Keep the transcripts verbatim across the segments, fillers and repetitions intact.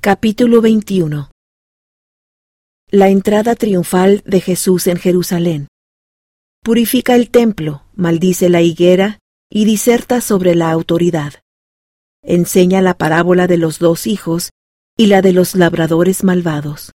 Capítulo veintiuno. La entrada triunfal de Jesús en Jerusalén. Purifica el templo, maldice la higuera y diserta sobre la autoridad. Enseña la parábola de los dos hijos y la de los labradores malvados.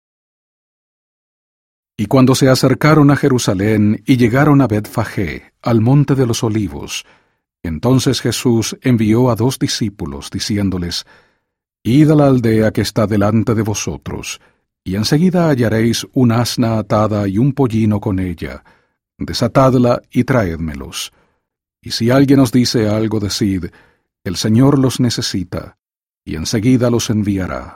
Y cuando se acercaron a Jerusalén y llegaron a Betfagé, al monte de los olivos, entonces Jesús envió a dos discípulos, diciéndoles: Id a la aldea que está delante de vosotros, y enseguida hallaréis un asna atada y un pollino con ella. Desatadla y traédmelos. Y si alguien os dice algo, decid: El Señor los necesita, y enseguida los enviará.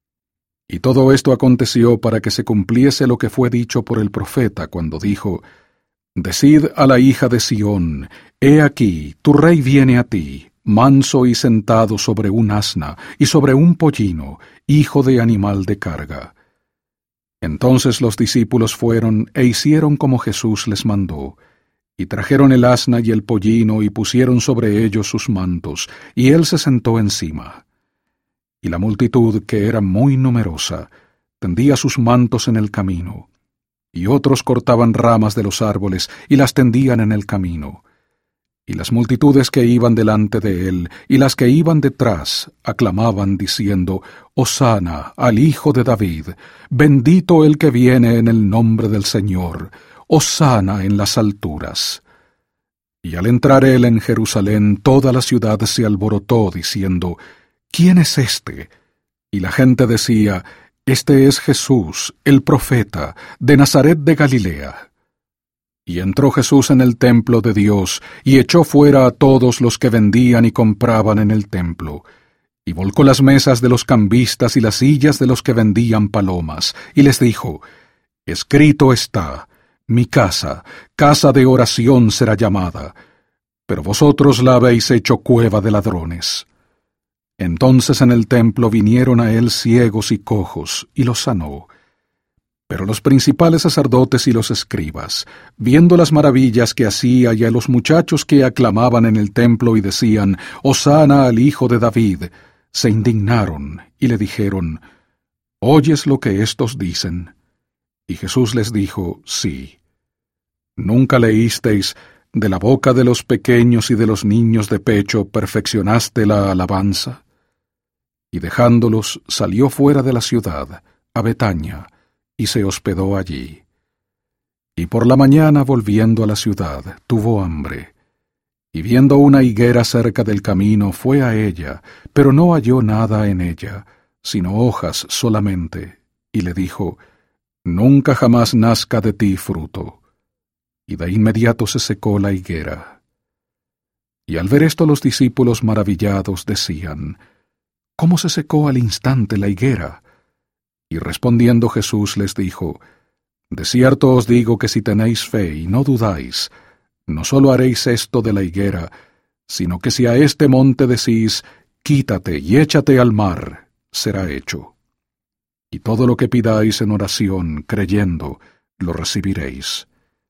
Y todo esto aconteció para que se cumpliese lo que fue dicho por el profeta, cuando dijo: Decid a la hija de Sión: He aquí, tu rey viene a ti, manso y sentado sobre un asna y sobre un pollino, hijo de animal de carga. Entonces los discípulos fueron e hicieron como Jesús les mandó, y trajeron el asna y el pollino y pusieron sobre ellos sus mantos, y él se sentó encima. Y la multitud, que era muy numerosa, tendía sus mantos en el camino, y otros cortaban ramas de los árboles y las tendían en el camino. Y las multitudes que iban delante de él y las que iban detrás aclamaban diciendo: Hosana al Hijo de David, bendito el que viene en el nombre del Señor, Hosana en las alturas. Y al entrar él en Jerusalén, toda la ciudad se alborotó diciendo: ¿Quién es éste? Y la gente decía: Este es Jesús, el profeta, de Nazaret de Galilea. Y entró Jesús en el templo de Dios, y echó fuera a todos los que vendían y compraban en el templo, y volcó las mesas de los cambistas y las sillas de los que vendían palomas, y les dijo: Escrito está: Mi casa, casa de oración será llamada, pero vosotros la habéis hecho cueva de ladrones. Entonces en el templo vinieron a él ciegos y cojos, y los sanó. Pero los principales sacerdotes y los escribas, viendo las maravillas que hacía y a los muchachos que aclamaban en el templo y decían: Hosana al Hijo de David, se indignaron y le dijeron: ¿Oyes lo que éstos dicen? Y Jesús les dijo: Sí. ¿Nunca leísteis: de la boca de los pequeños y de los niños de pecho perfeccionaste la alabanza? Y dejándolos, salió fuera de la ciudad, a Betania, y se hospedó allí. Y por la mañana, volviendo a la ciudad, tuvo hambre. Y viendo una higuera cerca del camino, fue a ella, pero no halló nada en ella, sino hojas solamente, y le dijo: Nunca jamás nazca de ti fruto. Y de inmediato se secó la higuera. Y al ver esto los discípulos maravillados decían: ¿Cómo se secó al instante la higuera? Y respondiendo Jesús les dijo: De cierto os digo que si tenéis fe y no dudáis, no sólo haréis esto de la higuera, sino que si a este monte decís: Quítate y échate al mar, será hecho. Y todo lo que pidáis en oración, creyendo, lo recibiréis.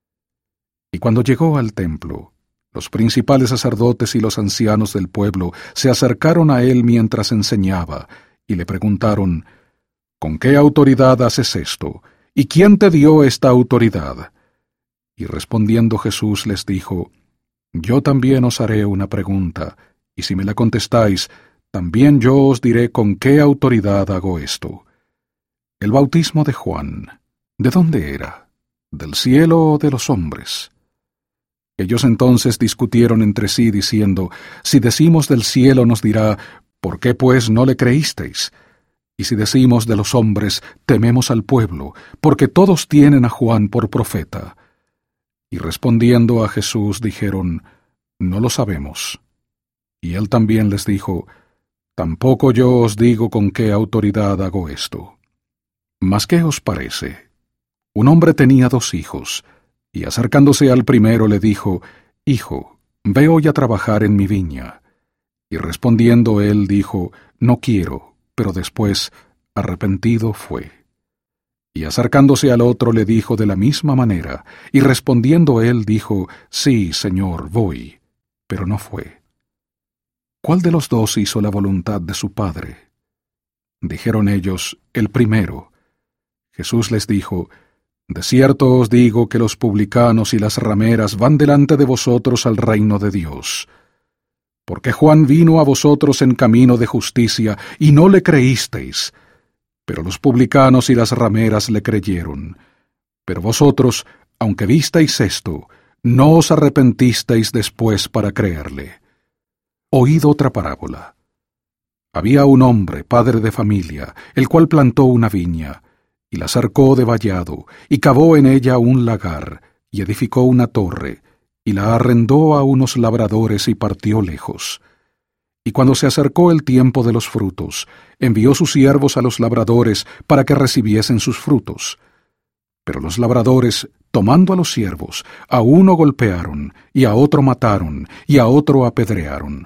Y cuando llegó al templo, los principales sacerdotes y los ancianos del pueblo se acercaron a él mientras enseñaba, y le preguntaron: ¿Con qué autoridad haces esto? ¿Y quién te dio esta autoridad? Y respondiendo Jesús les dijo: Yo también os haré una pregunta, y si me la contestáis, también yo os diré con qué autoridad hago esto. El bautismo de Juan, ¿de dónde era? ¿Del cielo o de los hombres? Ellos entonces discutieron entre sí, diciendo: Si decimos del cielo, nos dirá: ¿Por qué pues no le creísteis? Y si decimos de los hombres, tememos al pueblo, porque todos tienen a Juan por profeta. Y respondiendo a Jesús dijeron: No lo sabemos. Y él también les dijo: Tampoco yo os digo con qué autoridad hago esto. Mas ¿qué os parece? Un hombre tenía dos hijos, y acercándose al primero le dijo: Hijo, ve hoy a trabajar en mi viña. Y respondiendo él dijo: No quiero. Pero después, arrepentido, fue. Y acercándose al otro le dijo de la misma manera, y respondiendo él dijo: Sí, Señor, voy. Pero no fue. ¿Cuál de los dos hizo la voluntad de su padre? Dijeron ellos: El primero. Jesús les dijo: De cierto os digo que los publicanos y las rameras van delante de vosotros al reino de Dios. Porque Juan vino a vosotros en camino de justicia, y no le creísteis, pero los publicanos y las rameras le creyeron. Pero vosotros, aunque visteis esto, no os arrepentisteis después para creerle. Oíd otra parábola. Había un hombre, padre de familia, el cual plantó una viña, y la cercó de vallado, y cavó en ella un lagar, y edificó una torre, y la arrendó a unos labradores y partió lejos. Y cuando se acercó el tiempo de los frutos, envió sus siervos a los labradores para que recibiesen sus frutos. Pero los labradores, tomando a los siervos, a uno golpearon, y a otro mataron, y a otro apedrearon.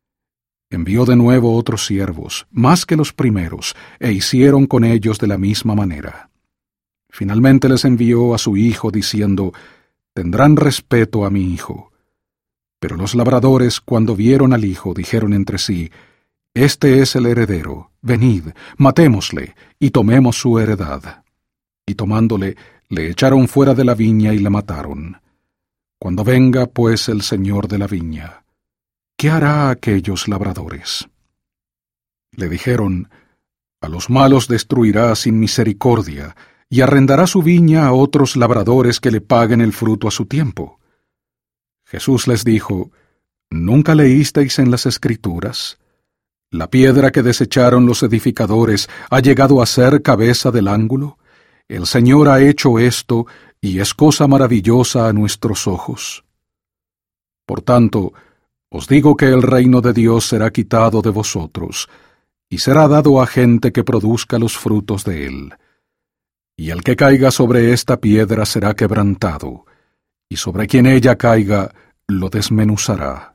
Envió de nuevo otros siervos, más que los primeros, e hicieron con ellos de la misma manera. Finalmente les envió a su hijo, diciendo: Tendrán respeto a mi hijo. Pero los labradores, cuando vieron al hijo, dijeron entre sí: Este es el heredero, venid, matémosle, y tomemos su heredad. Y tomándole, le echaron fuera de la viña y le mataron. Cuando venga, pues, el señor de la viña, ¿qué hará a aquellos labradores? Le dijeron: A los malos destruirá sin misericordia, y arrendará su viña a otros labradores que le paguen el fruto a su tiempo. Jesús les dijo: ¿Nunca leísteis en las Escrituras? La piedra que desecharon los edificadores ha llegado a ser cabeza del ángulo. El Señor ha hecho esto, y es cosa maravillosa a nuestros ojos. Por tanto, os digo que el reino de Dios será quitado de vosotros, y será dado a gente que produzca los frutos de él. Y el que caiga sobre esta piedra será quebrantado, y sobre quien ella caiga lo desmenuzará.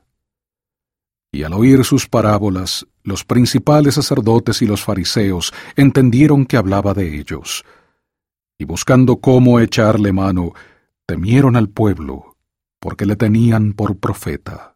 Y al oír sus parábolas, los principales sacerdotes y los fariseos entendieron que hablaba de ellos, y buscando cómo echarle mano, temieron al pueblo, porque le tenían por profeta.